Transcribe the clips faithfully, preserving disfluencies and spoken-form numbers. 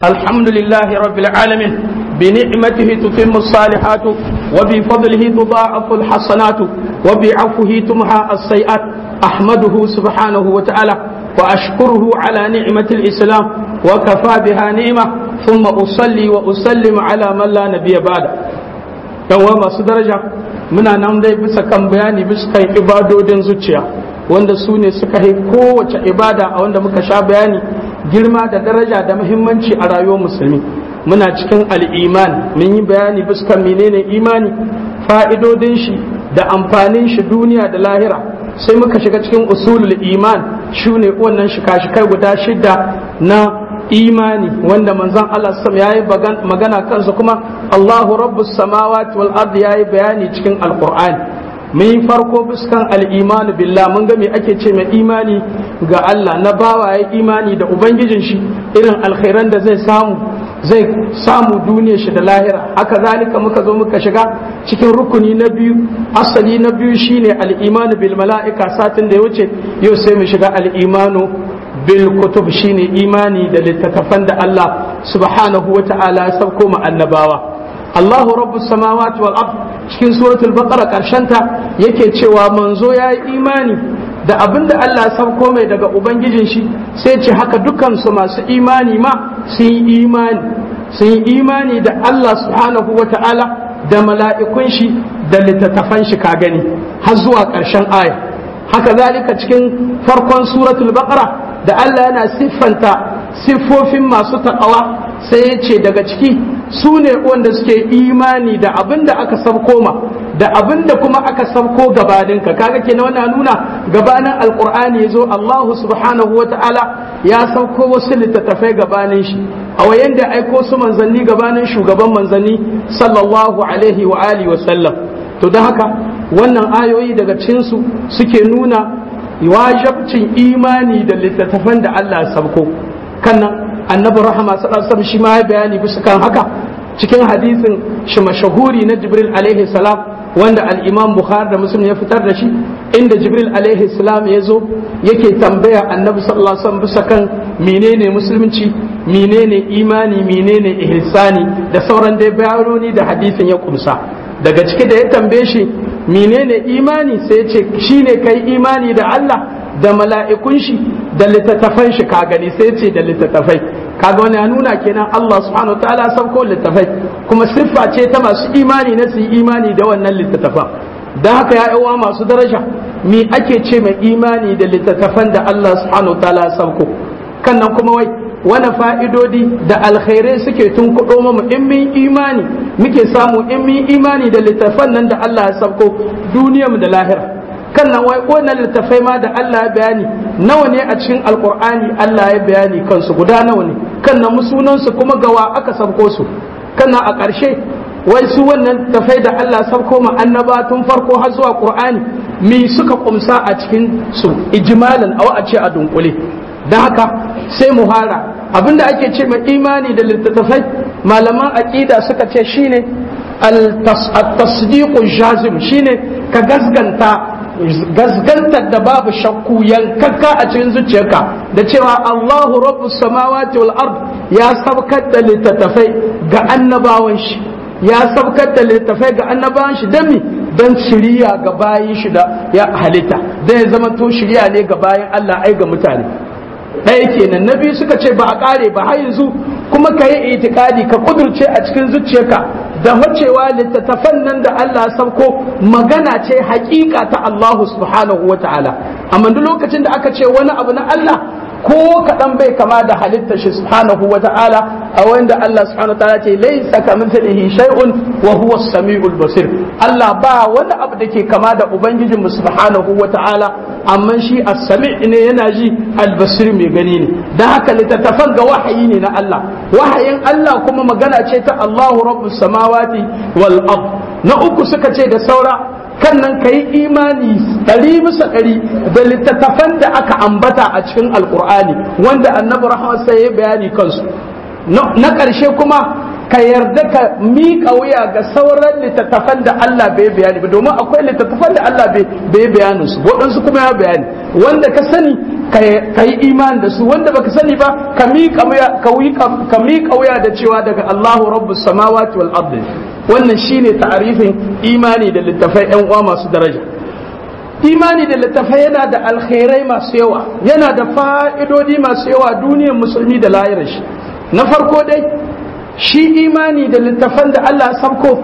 الحمد لله رب العالمين بنعمته تتم الصالحات وبفضله تضاعف الحسنات وبعفوه تمحى السيئات أحمده سبحانه وتعالى وأشكره على نعمة الإسلام وكفى بها نعمة ثم أصلي وأسلم على من لا نبي بعد يوم درجة muna nan dai bisa kan bayani bisa kan ibadodin zuciya wanda su ne suka yi kowace ibada a wanda muka sha bayani girma da daraja da muhimmanci a rayuwar musulmi muna cikin al'iman mun yi bayani bisa kan menene imani fa'idodin shi da amfanin shi duniya da lahira sai muka shiga cikin usulul iman shine wannan shika-shikai guda shida na imani wanda manzon Allah sam yayi magana kansa kuma Allahu rabbus samawati wal ardi yayi bayani cikin alqur'ani mun farko biskan al-iman billah mun ga me ake ce mai imani ga Allah na bawa yayi imani da ubangijin shi irin alkhairan da zai samu zai samu duniyar shi da lahira haka zalika muka zo muka shiga cikin rukuni na biyu asali na biyu shine al-iman bil mala'ika satin da ya wuce yau sai mu shiga al-imanu bil kutub shine imani da littattafan da Allah subhanahu wa ta'ala ya sauko ma annabawa Allahu rabbus samawati wal ard cikin suratul baqara karshenta yake cewa manzo yayi imani da abinda Allah ya sauko mai daga ubangijin shi sai ce haka dukkan su masu imani ma sun yi imani sun yi imani da Allah subhanahu wa ta'ala da mala'ikun shi da littattafan shi ka gani har zuwa karshen aya haka zalika cikin farkon suratul baqara da Allah yana siffanta siffofin masu taƙawa sai ya ce daga ciki su ne wanda suke imani da abin da aka sabko ma da abin da kuma aka sabko gabaninka kaga kenan wannan nuna gabanin alqur'ani yazo Allah subhanahu wata'ala ya sauko wasu littattafai gabanin shi a wayan da aiko su manzanni gabanin shugaban manzanni sallallahu alaihi wa alihi wa sallam to don haka wannan ayoyi daga cikin su suke nuna wajibcin imani da littattafan da Allah ya sabko kannan annabi rahama sallallahu alaihi wasallam shi ma ya bayani bisa kan haka cikin hadisin shi mashahuri na Jibril alaihi salam wanda al-Imam Bukhari da Muslim ya fitar da shi inda Jibril alaihi salam ya zo yake tambaya annabi sallallahu alaihi wasallam bisa kan menene musulunci menene imani menene ihsani da sauran dai bayanoni da hadisin ya kumsa daga ciki da ya tambaye shi menene imani sai ya ce shine kai imani da Allah da mala'ikun shi da littattafan shi ka gani sai ya ce da littattafai kaga wani ya nuna kenan Allah subhanahu wataala sauko littattafai kuma siffa ce ta masu imani na su yi imani da wannan littattafan dan haka ya yawa masu daraja me ake ce mai imani da littattafan da Allah subhanahu wataala sauko kannan kuma wai wani fa'idodi da alkhairai suke tun kuɗo mu in min imani muke samu in min imani da littafan nan da Allah ya sauko duniyarmu da lahira kan nan wai wannan littafai ma da Allah ya bayani nawa ne a cikin alkur'ani Allah ya bayani kansu guda nawa ne kan nan sunansu kuma gawa aka sauko su kan nan a ƙarshe wai su wannan littafai da Allah ya sauko ma annaba tun farko har zuwa qur'ani me suka kumsa a cikin su ijmalan aw a ce a dunkule dan haka sai mu hara abinda ake ce mai imani da littattafai malaman aqida suka ce shine at-tasdiqu jazim shine ka gasganta gasgantar da babu shakku yankakka a cikin zuciyarka da cewa Allahu rabbus samawati wal ard ya sabkar da littattafai ga annabawan shi ya sabkar da littattafai ga annabawan shi dan mi dan shiriya ga bayin shi da ya halitta dan ya zama to shiriya ne ga bayin Allah ai ga mutane ɗaya kenan na biyu suka ce ba a ƙare ba har yanzu kuma ka yi itikadi ka kudurce a cikin zuciyarka da wacewa littattafan nan da Allah sauko magana ce hakika ta Allah subhanahu wa ta'ala amma duk lokacin da aka ce wani abu na Allah ko kaɗan bai kama da halittar shi subhanahu wa ta'ala a wanda Allah subhanahu wa ta'ala ce laisa kamithlihi shay'un wa huwa as-sami'ul basir Allah ba wani abu da ke kama da ubangijin mu subhanahu wa ta'ala amma shi as-sami' ne yana ji al-basir mai gani ne dan haka littattafan ga wahayi ne na Allah wahayin Allah kuma magana ce ta Allahu rabbus samawati wal ard na uku suka ce da saura kan nan ka yi imani ɗari bisa ɗari da littattafan da aka ambata a cikin alkur'ani wanda annabi rahama sai ya bayani kansu na ƙarshe kuma ka yarda ka miƙa wuya ga sauran littattafan da Allah bai bayani ba, domin akwai littattafan da Allah bai bayanin su, waɗansu kuma ya bayani. Wanda ka sani ka yi imani da su, wanda baka sani ba ka miƙa wuya ka miƙa wuya da cewa daga Allahu rabbus samawati wal ardi. Wannan shine ta'arifin imani da littattafai ƴan uwa masu daraja. Imani da littattafai yana da alkhairai masu yawa, yana da fa'idodi masu yawa duniyar musulmi da lahirar shi. Na farko dai shi imani da littafan da Allah sabko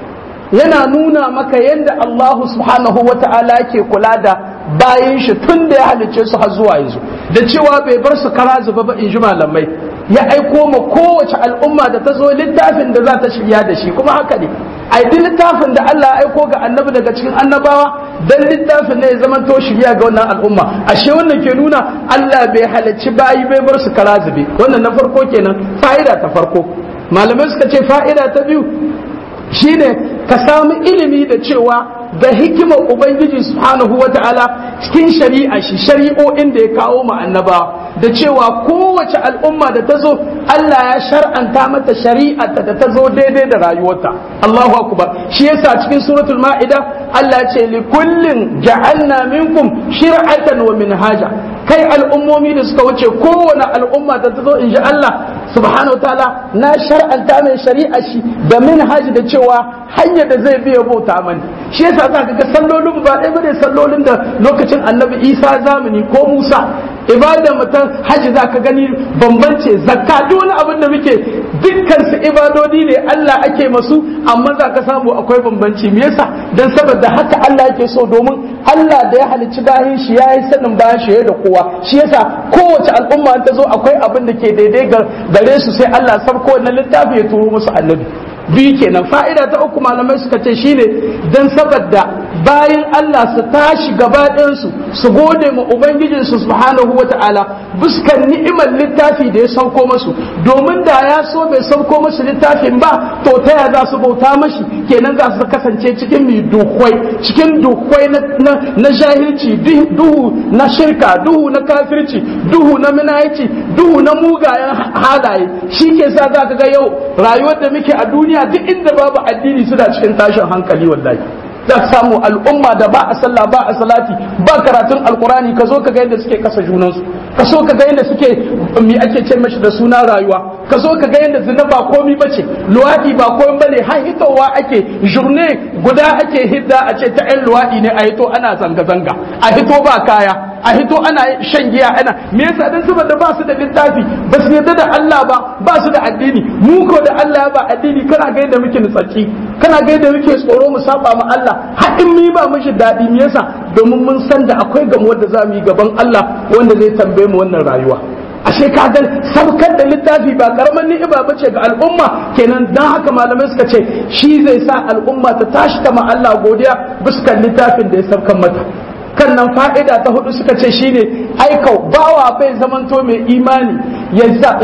yana nuna maka yadda Allah subhanahu wa ta'ala ke kula da bayan shi tun da ya halicce su har zuwa yanzu, da cewa bai bar su kara zuba ba in ji malamai, ya aiko ma kowace al'umma da ta zo littafin da za ta shirya da shi. Kuma haka ne, a yi littafin da Allah ya aiko ga annabi daga cikin annabawa dan littafin ne ya zama to shirya ga wannan al'umma. Ashe wannan ke nuna Allah bai halicci bayi bai bar su kara zube. Wannan na farko kenan, fa'ida ta farko. Malamai suka ce fa'ida ta biyu shine ka samu ilimi da cewa da hikimar Ubangiji subhanahu wa ta'ala cikin shari'a shi, shari'o'in da ya kawo ma annabawa, da cewa kowace al'umma da ta zo Allah ya shar'anta mata shari'arta da ta zo daidai da rayuwarta. Allahu akbar. Shi yasa cikin suratul ma'ida Allah ya ce li kullin ja'alna minkum shir'atan wa minhaja. Kai al'ummomi da suka wuce kowane al'umma da ta zo in ji Allah subhanahu wa ta'ala na shar'anta mai shari'a shi da minhaji da cewa hanyar da zai biya bauta mani. Shi yasa za ka ga sallolin ba ɗaya bane sallolin da lokacin annabi Isa zamani ko Musa. Ibadar mutum haji za ka gani bambance, zakka duk wani abin da muke dukkan su ibadodi ne Allah ake masu, amma za ka samu akwai bambanci. Me yasa? Dan saboda haka Allah yake so, domin Allah da ya halicci bayan shi ya yi sanin bayan shi da kowa. Shi yasa kowace al'umma ta zo akwai abin da ke daidai gare su, sai Allah sabko wannan littafi ya turo musu annabi. Biyu kenan. Fa'ida ta uku malamai suka ce shine dan saboda bayan Allah su tashi gaba ɗayansu su gode ma Ubangijinsu subhanahu wa ta'ala buskan ni'imar littafi da ya sauko masu, domin da ya so bai sauko masu littafin ba to ta ya za su bauta mashi, kenan za su kasance cikin mai dukwai, cikin dukwai na jahilci, duhu na shirka, duhu na kafirci, duhu na minayici, duhu na mugayen halaye. Shi ke sa za ka ga yau rayuwar da muke a duniya duk inda babu addini suna cikin tashin hankali wallahi. za ka samu al'umma da ba a sallah ba a salati ba karatun alkurani, ka zo ka ga yadda suke kasa junansu, ka so ka ga yadda suke mi ake ce mashi da suna rayuwa, ka zo ka ga yadda zina ba komi bace, luwadi ba komi bane, har hitowa ake jurne guda ake hidda a ce ta yan luwadi ne a hito ana zanga-zanga, a hito ba kaya, a hito ana shan giya ana me yasa dan saboda ba su da littafi, ba su yarda da Allah ba, ba su da addini. Mu ko da Allah ba addini, kana ga yadda muke nutsaki, kana ga yadda muke tsoro mu saba ma Allah, har in mu ba mishi dadi. Me yasa? Domin mun san da akwai gamuwar da za mu yi gaban Allah wanda zai tambaye mu wannan rayuwa. ashe ka ga sabkar da littafi ba karaman ni'ima bace ga al'umma, kenan dan haka malamai suka ce shi zai sa al'umma ta tashi ta ma Allah godiya biskan littafin da ya sabkan mata. kan nan fa'ida ta hudu suka ce shine aikau bawa bai zamanto mai imani ya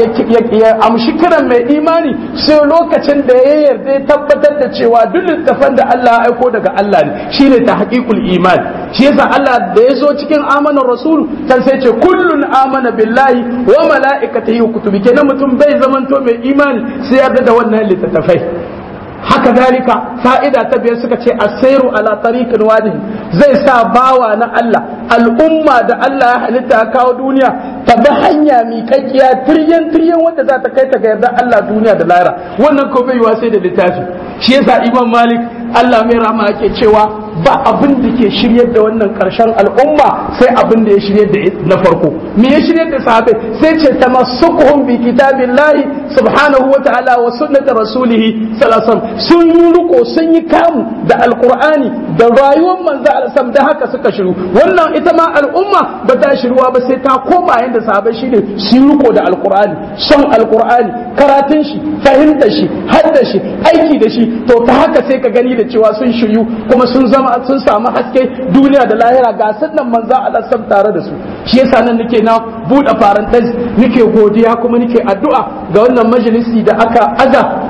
ya amshi kiran mai imani sai lokacin da ya yarda ya tabbatar da cewa duk littafan da Allah ya aiko daga Allah ne, shine ta haqiqul iman. Shi yasa Allah da ya zo cikin amanar rasul kan sai ce kullun amana billahi wa mala'ikatihi wa kutubi, kenan mutum bai zamanto mai imani sai yarda da wannan littattafai. haka dalika fa'ida ta biyar suka ce asairu ala tariqin wadi zai sa bawa na Allah, al'umma da Allah ya halitta kawo duniya ta bi hanya miƙaƙiya tiryan tiryan wanda za ta kai ta ga yarda Allah duniya da lahira. Wannan ko bai yiwa sai da littafi. Shi yasa Imam Malik Allah mai rahama yake cewa ba abin da ke shiryar da wannan karshen al'umma sai abin da ya shiryar da na farko. Me ya shiryar da sahabbai? Sai ce tamassukuhum bi kitabillahi subhanahu wa ta'ala wa sunnati rasulih sallallahu alaihi wasallam, sun yi riko sun yi kamu da alqur'ani da rayuwar manzo alsam, da haka suka shiru. Wannan ita ma al'umma ba ta shiruwa ba sai ta koma yanda sahabbai shine sun riko da alqur'ani, son alqur'ani, karatun shi, fahimtar shi, hadda shi, aiki da shi. To ta haka sai ka gani da cewa sun shiryu kuma sun zama sun samu haske duniya da lahira ga sannan manzo Allah sab tare da su. Shi yasa nan nake na buɗe farantai nake godiya kuma nake addu'a ga wannan majalisi da aka aza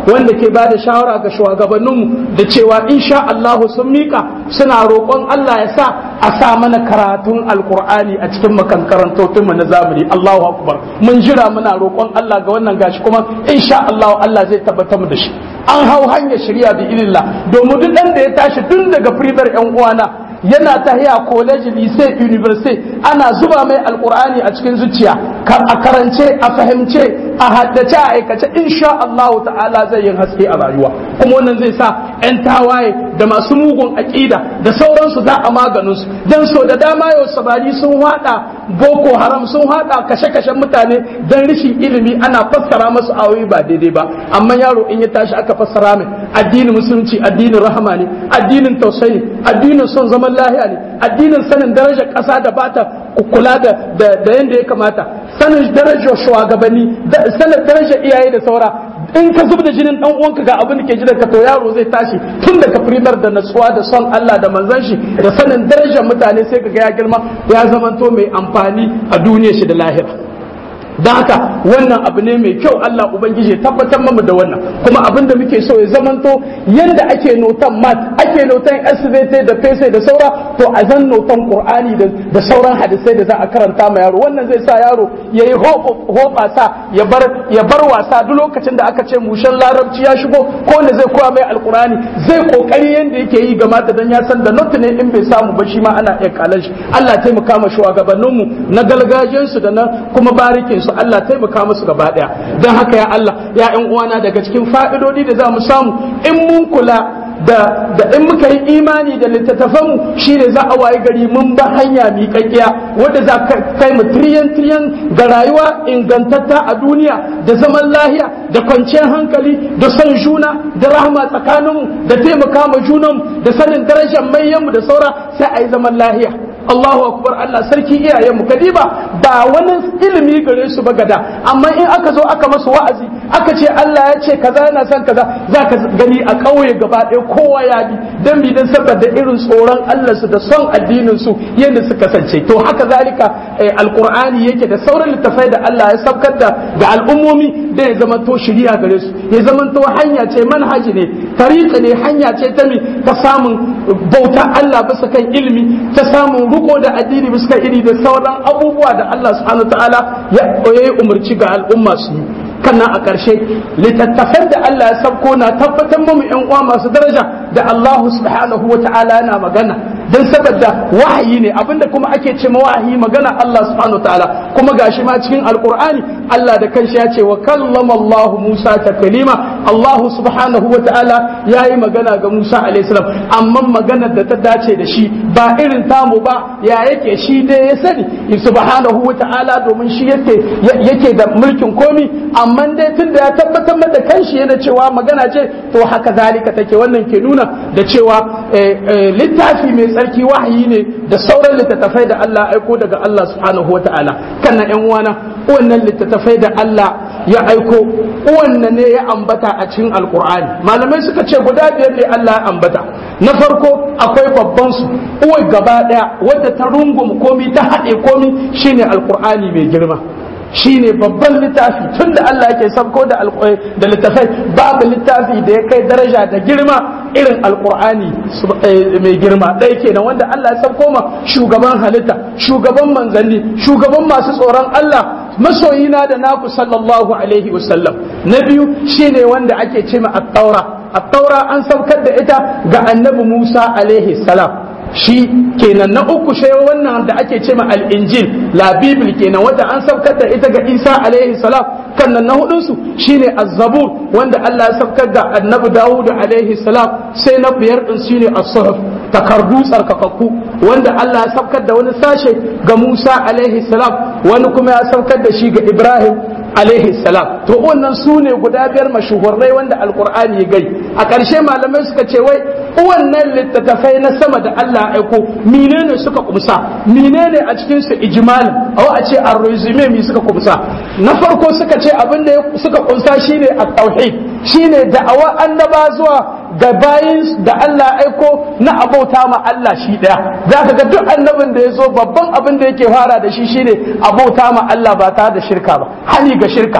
wanda ke ba da shawara ga shugabanninmu da cewa insha Allah sun mika suna roƙon Allah ya sa a sa mana karatun alkur'ani a cikin makarantotinmu na zamani. Allahu akbar, mun jira muna roƙon Allah ga wannan gashi kuma insha Allah Allah zai tabbatar mu da shi. An hau hanyar shari'a bi ilillah, domin duk ɗan da ya tashi tun daga firimar yan uwana yana tahiya college, lycée, university, ana zuba mai alkur'ani a cikin zuciya, a karance, a fahimce, a haddace, a aikace, insha Allah ta'ala zai yin haske a rayuwa. Kuma wannan zai sa 'yan tawaye da masu mugun aƙida da sauransu za a maganin su. Dan so da dama yau sabari sun hada boko haram, sun hada kashe-kashen mutane dan rishin ilimi, ana fassara masu ayoyi ba daidai ba. Amma yaro in ya tashi aka fassara mai addinin musulunci, addinin rahama ne, addinin tausayi, addinin son zaman lahiya ne, addinin sanin darajar ƙasa da bata kula da da yanda ya kamata, sanin darajar shugabanni, sanin darajar iyaye da saura. In ka zub da jinin dan uwanka ga abin da ke jiran ka, to yaro zai tashi tun daga firimar da natsuwa da son Allah da manzon shi da sanin darajar mutane, sai ka ga ya girma ya zamanto mai amfani a duniyar shi da lahira. Don haka wannan abu ne mai kyau, Allah ubangiji ya tabbatar mamu da wannan. Kuma abin da muke so ya zamanto yanda ake notan mat, ake notan S V T da P C da saura, to a zan notan Qur'ani da sauran hadisai da za a karanta ma yaro. Wannan zai sa yaro yayi hoɓasa, ya bar ya bar wasa. Duk lokacin da aka ce mushen larabci ya shigo, ko wanda zai koya mai alqur'ani zai kokari yanda yake yi ga mata, dan ya san da not ne in bai samu ba shi ma ana iya kalan shi. Allah taimaka ma shugabanninmu na gargajiyarsu da na kuma barikin su, Allah taimaka musu gaba daya. Don haka ya Allah, ya ƴan uwana, daga cikin fa'idodi da za mu samu in mun kula da da in muka yi imani da littattafanmu, shine za a waye gari mun ba hanya miƙaƙƙiya wadda za kai mu tiriyan tiriyan ga rayuwa ingantatta a duniya, da zaman lahiya, da kwanciyar hankali, da son juna, da rahama tsakaninmu, da taimaka ma junanmu, da sanin darajar manyanmu da saura, sai a yi zaman lahiya. Allahu akbar, Allah sarki iyayenmu kadiba ba wani ilimi gare su ba gada, amma in aka zo aka masu wa'azi aka ce Allah ya ce kaza yana son kaza, za ka gani a ƙauye gaba ɗaya kowa ya bi, dan bi dan saboda irin tsoron Allah su da son addinin su yadda suka kasance. To haka zalika alqur'ani yake da sauran littafai da Allah ya saukar da ga al'ummomi, da ya zama to shiriya gare su, ya zama to hanya ce, manhaji ne, tariqa ne, hanya ce ta mi ta samun bauta Allah bisa kan ilimi, ta samun ruko da addini bisa iri da sauran abubuwa da Allah subhanahu ta'ala ya yi umarci ga al'umma su yi. Kannan a ƙarshe littattafan da Allah ya sabko na tabbatar mu ƴan uwa masu daraja da Allah subhanahu wa ta'ala yana magana, dan saboda wahayi ne, abinda kuma ake ce ma wahayi magana Allah subhanahu wa ta'ala. Kuma gashi ma cikin alqur'ani Allah da kanshi ya ce wa kallama Allah Musa taklima, Allah subhanahu wa ta'ala yayi magana ga Musa alayhi salam, amma maganar da ta dace da shi ba irin tamu ba, ya yake shi dai ya sani subhanahu wa ta'ala, domin shi yake yake da mulkin komi. Amma dai tun da ya tabbatar da kanshi yana cewa magana ce, to haka zalika take. Wannan ke nuna da cewa littafi mai tsarki wahayi ne da sauran littattafai da Allah aiko daga Allah subhanahu wa ta'ala. Kannan ƴan uwana, wannan littattafai da Allah ya aiko, wannan ne ya ambata a cikin alkur'ani. Malamai suka ce guda biyar ne Allah ya ambata. Na farko akwai babban su, uwar gaba daya wadda ta rungum komi, ta haɗe komi, shine alkur'ani mai girma. Shine babban littafi, tun da Allah yake sabko da da littafai, babu littafi da ya kai daraja da girma irin alkur'ani mai girma ɗaya kenan, wanda Allah ya sabko ma shugaban halitta, shugaban manzanni, shugaban masu tsoron Allah, masoyina da naku sallallahu alaihi wasallam. Na biyu shine wanda ake ce ma at-taura. At-taura an saukar da ita ga annabi Musa alaihi salam. Shi kenan. Na uku shi wannan da ake ce ma al-injil, la bibil kenan, wanda an saukar da ita ga Isa alaihi salam. Kannan na hudun su shine az-zabur, wanda Allah ya saukar da annabi Dawud alaihi salam. Sai na biyar din shine as-suhuf, takardu tsarkakakku, wanda Allah ya saukar da wani sashe ga Musa alaihi salam, wani kuma ya saukar da shi ga Ibrahim alaihi salam. To wannan su ne guda biyar mashuhurai wanda alkur'ani ya gai. A ƙarshe malamai suka ce wai wannan littattafai na sama da Allah aiko menene suka kumsa, menene a cikin su ijmal, aw a ce ar-resume mi suka kumsa. Na farko suka ce abin da suka kumsa shine at-tauhid, shine da'awa annaba zuwa ga bayin da Allah aiko na abauta ma Allah shi daya. Za ka ga duk annabin da ya zo babban abin da yake fara da shi shine abauta ma Allah ba tare da shirka ba, hani ga shirka, ka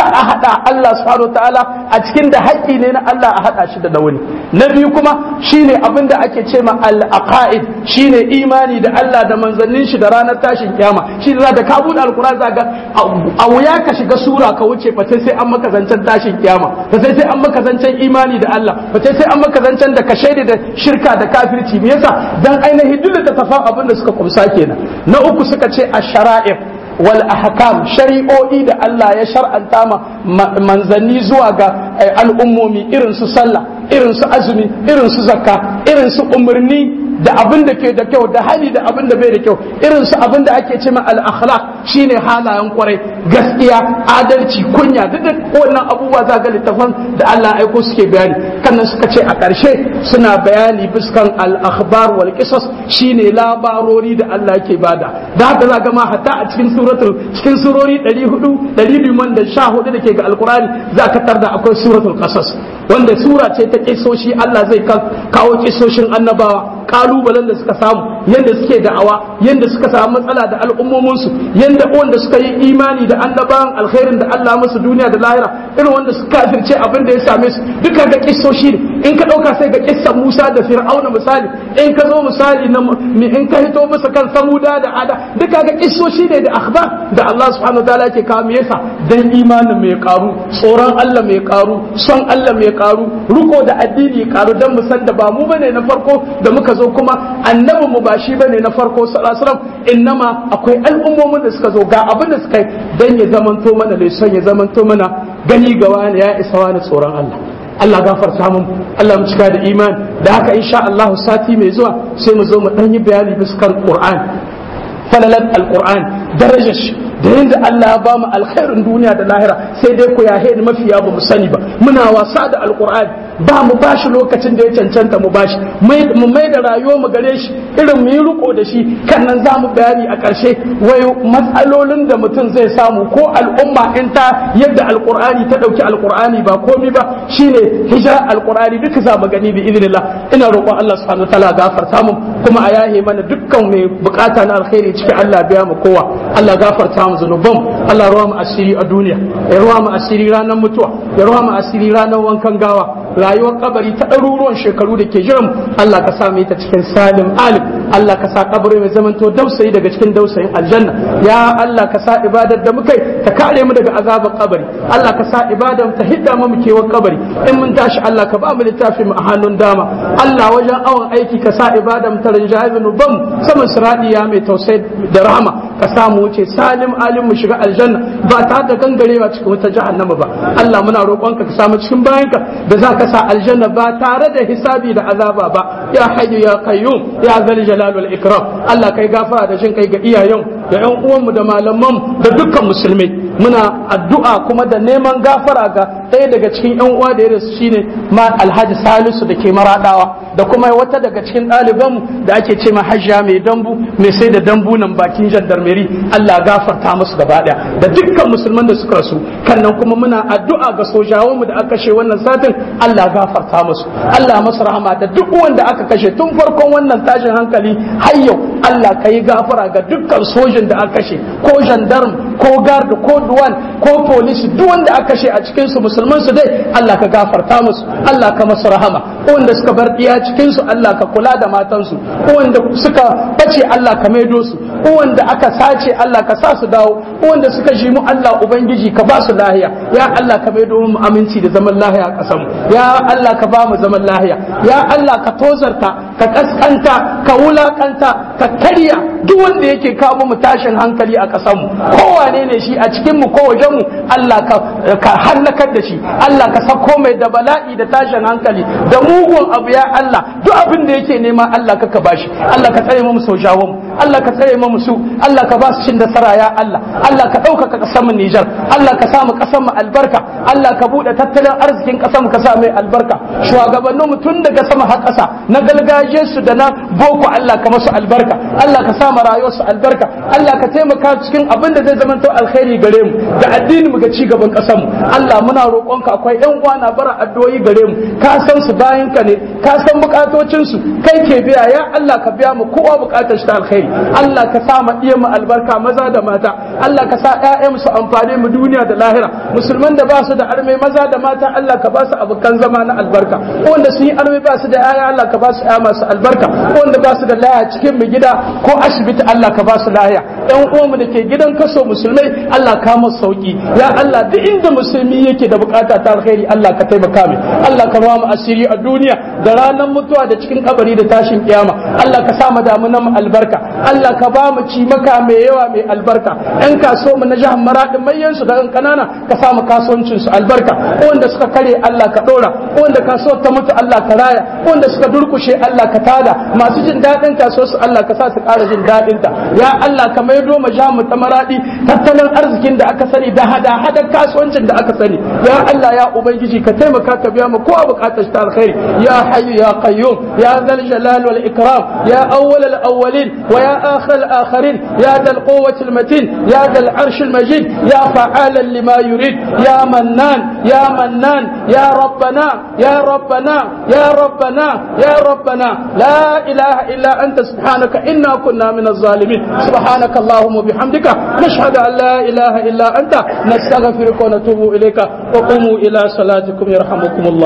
a hada Allah subhanahu wataala a cikin da haƙƙi ne na Allah a hada shi da wani. Na biyu kuma shine abin da ake ce ma al-aqaid, shine imani da Allah da manzannin shi da ranar tashin kiyama. Shi da ka buɗe alquran zaka a wuya ka shiga sura ka wuce fa sai an maka zancen tashin kiyama, fa sai sai an maka zancen imani da Allah, fa sai sai an maka zancen da ka shaida da shirka da kafirci. Me yasa? Dan ainihin duk da tafan abin da suka kumsa kenan. Na uku suka ce ash-shara'i wal ahkam, shari'o'i da Allah ya shar'anta ma manzanni zuwa ga al'ummomi, irin su sallah, irin su azumi, irin su zakka, irin su umarni da abin da ke da kyau da hali da abin da bai da kyau, irin su abin da ake cewa al-akhlaq shine halayen kwarai, gaskiya, adalci, kunya, duk da wannan abubuwa za ga littafan da Allah aiko suke bayani. Kannan suka ce a ƙarshe suna bayani biskan al-akhbar wal qisas, shine labarori da Allah yake bada. Da haka za ga ma hatta a cikin suratul cikin surori ɗari hudu ɗari biyu da sha hudu da ke ga alqur'ani za ka tarda akwai suratul qasas, wanda sura ce ta kisoshi. Allah zai kawo kisoshin annabawa, kalubalen da suka samu, yanda suke da'awa, yanda suka samu matsala da al'ummominsu, yanda wanda suka yi imani da annabawan alkhairin da Allah musu duniya da lahira, irin wanda suka kafirce abin da ya same su, duka ga kissoshi ne. In ka dauka sai ga kissan Musa da Fir'auna misali, in ka zo misali na in ka hito musu kan Samuda da Ada, duka ga kissoshi ne da akhbar da Allah subhanahu wataala yake kawo. Me yasa? Dan imanin mai karu, tsoron Allah mai karu, son Allah mai karu, ruko da addini karu, dan mu san da ba mu bane na farko da muka zo, kuma annabin mu ba shi bane na farko sallallahu alaihi wasallam. Innama akwai al'ummomin da suka zo ga abin da suka yi dan ya zamanto mana leson, ya zamanto mana gani ga wani ya isa wani tsoron Allah. Allah gafarta mun, Allah mu cika da iman. Da haka insha Allah sati mai zuwa sai mu zo mu dan yi bayani bisa Qur'an, falalan al-Qur'an, darajar shi, da yadda Allah ya ba mu alkhairin duniya da lahira. Sai dai ku yahe ni mafiya ba mu sani ba, muna wasa da alqur'ani, ba mu bashi lokacin da ya cancanta mu bashi, mu mai da rayuwar mu gare shi, irin mu yi riko da shi. Kan nan za mu bayani a ƙarshe wai matsalolin da mutum zai samu ko al'umma in ta yadda alqur'ani ta dauki alqur'ani ba komai ba, shine hijira alqur'ani, duka za mu gani bi idnillah. Ina roƙon Allah subhanahu wa ta'ala gafarta mu, kuma a yahe mana dukkan mai bukata na alkhairi cikin Allah biya mu kowa. Allah gafarta mu zunuban, Allah ruwa mu asiri a duniya, ya ruwa mu asiri ranar mutuwa, ya ruwa mu asiri ranar wankan gawa, rayuwar kabari ta ɗaruruwan shekaru da ke jiran. Allah ka sa mu ta cikin salim alim, Allah ka sa kabari mai zamanto dausayi daga cikin dausayin aljanna. Ya Allah ka sa ibadar da muka yi ta kare mu daga azabar kabari, Allah ka sa ibadar ta hidda mu kewar kabari. In mun tashi Allah ka ba mu littafi mu a hannun dama, Allah wajen awon aiki ka sa ibadar ta rinjaye zunuban saman siradiya mai tausayi da rahama. Ka sa mu wuce salim alim mu shiga aljanna ba tare da gangarewa cikin wata jahannama ba. Allah muna roƙonka ka samu cikin bayanka da za ka sa aljanna ba tare da hisabi da azaba ba. Ya hayyu ya qayyum ya zal jalal wal ikram. Allah kai gafara da jin kai ga iyayen da ƴan uwanmu da malaman da dukkan musulmai. Muna addu'a kuma da neman gafara ga ɗaya daga cikin ƴan uwa da ya rasu shine ma Alhaji Salisu da ke Maradawa, da kuma wata daga cikin ɗalibanmu da ake ce ma Hajja mai dambu, mai sai da dambu nan bakin jandarmeri. Allah gafarta musu gaba ɗaya da dukkan musulman da suka rasu. Kan nan kuma muna addu'a ga sojawanmu da aka kashe wannan satin, Allah gafarta musu, Allah masu rahama. Da duk wanda aka kashe tun farkon wannan tashin hankali har yau, Allah ka yi gafara ga dukkan sojin da aka kashe, ko gendarme ko guard ko duwan ko police, duk wanda aka kashe a cikin su musulman su dai, Allah ka gafarta musu, Allah ka masu rahama. Wanda suka bar diya cikin su, Allah ka kula da matan su. Wanda suka bace, Allah ka maido su. Wanda aka sace, Allah ka sa su dawo. Wanda suka ji mu, Allah ubangiji ka ba su lahiya. Ya Allah ka maido mu aminci da zaman lahiya a kasan mu. Ya Allah ka ba mu zaman lahiya. Ya Allah ka tozarta, ka kaskanta, ka wulakanta, ka karya duk wanda yake kawo mu tashin hankali a kasan mu. Kowane ne shi a cikin mu ko wajen mu, Allah ka ka halakar da shi. Allah ka sako mai da bala'i da tashin hankali da mugun abu. Ya Allah duk abin da yake nema, Allah ka ka bashi. Allah ka tsare mu sojawan mu, Allah ka tsare mu su, Allah ka ba su cin nasara. Ya Allah Allah ka ɗaukaka ƙasar mu Nijar, Allah ka sa mu ƙasar mu albarka, Allah ka buɗe tattalin arzikin ƙasar mu ka sa mai albarka. Shugabannin mu tun daga sama har ƙasa, na gargajiyar su da na boko, Allah ka masu albarka, Allah ka sa mu rayuwar su albarka, Allah ka taimaka cikin abin da zai zamanto alkhairi gare mu da addini mu ga ci gaban ƙasar mu. Allah muna roƙonka, akwai ƴan uwa na bara addu'o'i gare mu, ka san su bayan ka ne, ka san bukatocin su kai ke biya ya Allah ka biya mu kowa bukatar shi ta alkhairi Allah ka sa mu iya mu albarka maza da mata Allah ka sa ƴaƴan su amfane mu duniya da lahira musulman da ba su da arme maza da mata Allah ka ba su abukan zama na albarka wanda sun yi arme ba su da ƴaƴa Allah ka ba su ƴaƴa masu albarka wanda ba su da laya cikin mu gida ko asibiti Allah ka ba su laya ƴan uwanmu da ke gidan kaso musulmai Allah ka mu sauki ya Allah duk inda musulmi yake da bukata ta alkhairi Allah ka taimaka mai Allah ka ba mu asiri a duniya da ranar mutuwa da cikin kabari da tashin kiyama Allah ka sa mu damunan mu albarka Allah ka ba mu ci maka mai yawa mai albarka ƴan kaso mu na jihar Maradin mayan su da ƴan kanana ka sa mu kasuwancin su albarka wanda suka kare Allah ka dora wanda kasuwar ta mutu Allah ka raya wanda suka durkushe Allah ka tada masu jin dadin kasuwar su Allah ka sa su ƙara jin dadin ta ya Allah ka maido mu jamu ta Maradi tattalin arzikin da aka sani da hada hada kasuwancin da aka sani ya Allah ya ubangiji ka taimaka ka biya mu kowa bukatar ta alkhairi ya hayyu ya qayyum ya zal jalal wal ikram ya awwal al awwalin wa ya akhir al akhirin ya dal quwwati al matin ya dal arsh al majid ya fa'alan lima yurid ya mannan ya mannan ya rabbana ya rabbana ya rabbana ya rabbana la ilaha illa anta subhanaka inna kunna min az-zalimin subhanaka allahumma bihamdika nashhadu an la ilaha illa anta nastaghfiruka wa natubu ilayka wa qumu ila salatikum yarhamukumullah